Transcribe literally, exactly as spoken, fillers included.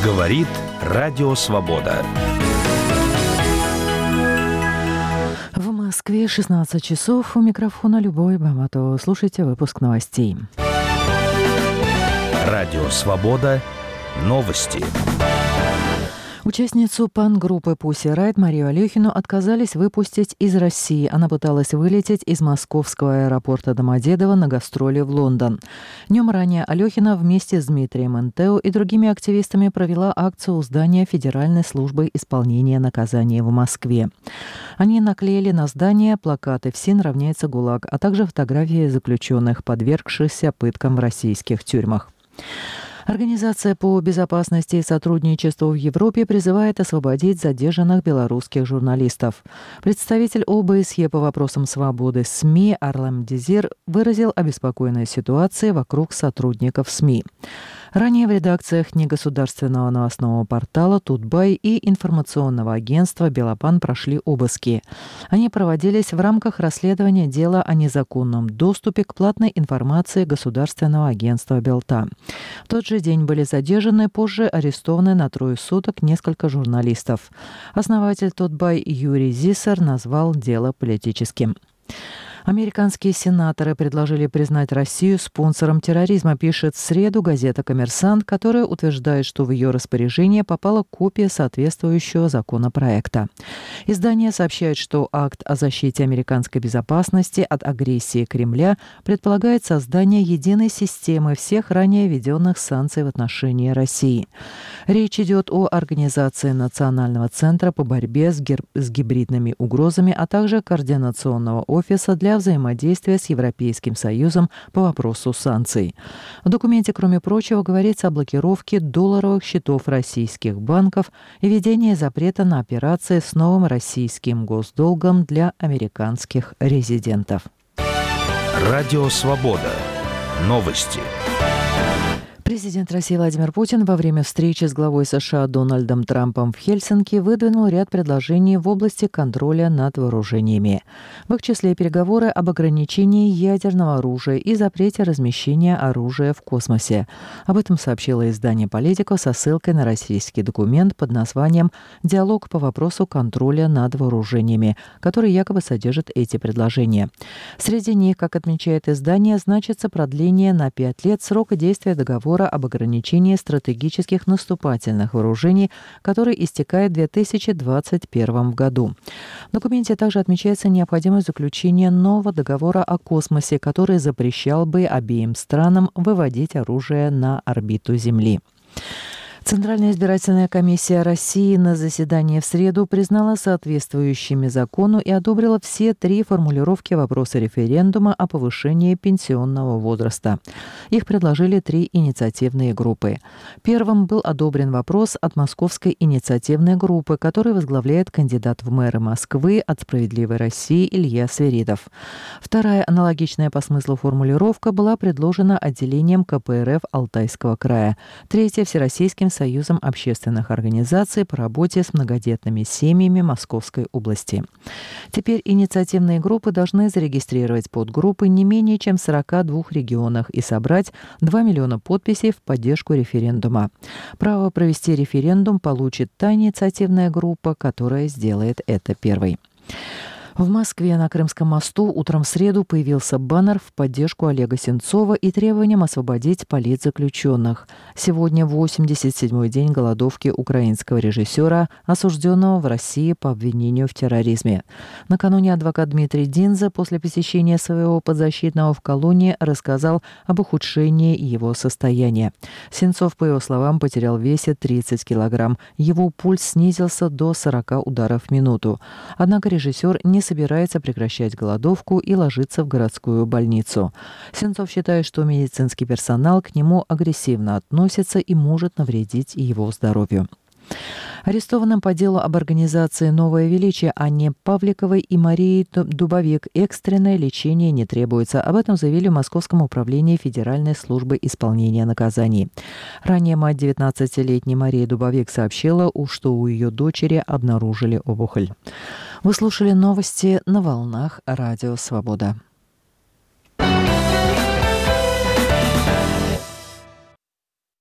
Говорит Радио Свобода. В Москве шестнадцать часов. У микрофона Любовь Баматова. Слушайте выпуск новостей. Радио Свобода. Новости. Участницу панк-группы Pussy Riot Марию Алехину отказались выпустить из России. Она пыталась вылететь из московского аэропорта Домодедово на гастроли в Лондон. Днем ранее Алехина вместе с Дмитрием Энтео и другими активистами провела акцию у здания Федеральной службы исполнения наказаний в Москве. Они наклеили на здание плакаты «ФСИН равняется ГУЛАГ», а также фотографии заключенных, подвергшихся пыткам в российских тюрьмах. Организация по безопасности и сотрудничеству в Европе призывает освободить задержанных белорусских журналистов. Представитель ОБСЕ по вопросам свободы СМИ Арлем Дезир выразил обеспокоенность ситуацией вокруг сотрудников СМИ. Ранее в редакциях негосударственного новостного портала «Тутбай» и информационного агентства «Белопан» прошли обыски. Они проводились в рамках расследования дела о незаконном доступе к платной информации государственного агентства «Белта». В тот же день были задержаны, позже арестованы на трое суток несколько журналистов. Основатель «Тутбай» Юрий Зиссер назвал дело политическим. Американские сенаторы предложили признать Россию спонсором терроризма, пишет в среду газета «Коммерсант», которая утверждает, что в ее распоряжение попала копия соответствующего законопроекта. Издание сообщает, что акт о защите американской безопасности от агрессии Кремля предполагает создание единой системы всех ранее введенных санкций в отношении России. Речь идет о организации Национального центра по борьбе с, гер... с гибридными угрозами, а также Координационного офиса для взаимодействия с Европейским Союзом по вопросу санкций. В документе, кроме прочего, говорится о блокировке долларовых счетов российских банков и введении запрета на операции с новым российским госдолгом для американских резидентов. Радио Свобода. Новости. Президент России Владимир Путин во время встречи с главой США Дональдом Трампом в Хельсинки выдвинул ряд предложений в области контроля над вооружениями. В их числе переговоры об ограничении ядерного оружия и запрете размещения оружия в космосе. Об этом сообщило издание «Политико» со ссылкой на российский документ под названием «Диалог по вопросу контроля над вооружениями», который якобы содержит эти предложения. Среди них, как отмечает издание, значится продление на пять лет срока действия договора об ограничении стратегических наступательных вооружений, который истекает в две тысячи двадцать первом году. В документе также отмечается необходимость заключения нового договора о космосе, который запрещал бы обеим странам выводить оружие на орбиту Земли. Центральная избирательная комиссия России на заседании в среду признала соответствующими закону и одобрила все три формулировки вопроса референдума о повышении пенсионного возраста. Их предложили три инициативные группы. Первым был одобрен вопрос от Московской инициативной группы, который возглавляет кандидат в мэры Москвы от «Справедливой России» Илья Свиридов. Вторая, аналогичная по смыслу формулировка, была предложена отделением ка пэ эр эф Алтайского края. Третья – Всероссийским Союзом общественных организаций по работе с многодетными семьями Московской области. Теперь инициативные группы должны зарегистрировать подгруппы не менее чем в сорока двух регионах и собрать два миллиона подписей в поддержку референдума. Право провести референдум получит та инициативная группа, которая сделает это первой. В Москве на Крымском мосту утром в среду появился баннер в поддержку Олега Сенцова и требованием освободить политзаключенных. Сегодня восемьдесят седьмой день голодовки украинского режиссера, осужденного в России по обвинению в терроризме. Накануне адвокат Дмитрий Динза после посещения своего подзащитного в колонии рассказал об ухудшении его состояния. Сенцов, по его словам, потерял в весе тридцать килограмм. Его пульс снизился до сорока ударов в минуту. Однако режиссер не собирается прекращать голодовку и ложиться в городскую больницу. Сенцов считает, что медицинский персонал к нему агрессивно относится и может навредить его здоровью. Арестованным по делу об организации «Новое величие» Анне Павликовой и Марии Дубовик экстренное лечение не требуется. Об этом заявили в Московском управлении Федеральной службы исполнения наказаний. Ранее мать девятнадцатилетней Марии Дубовик сообщила, что у ее дочери обнаружили опухоль. Вы слушали новости на волнах Радио Свобода.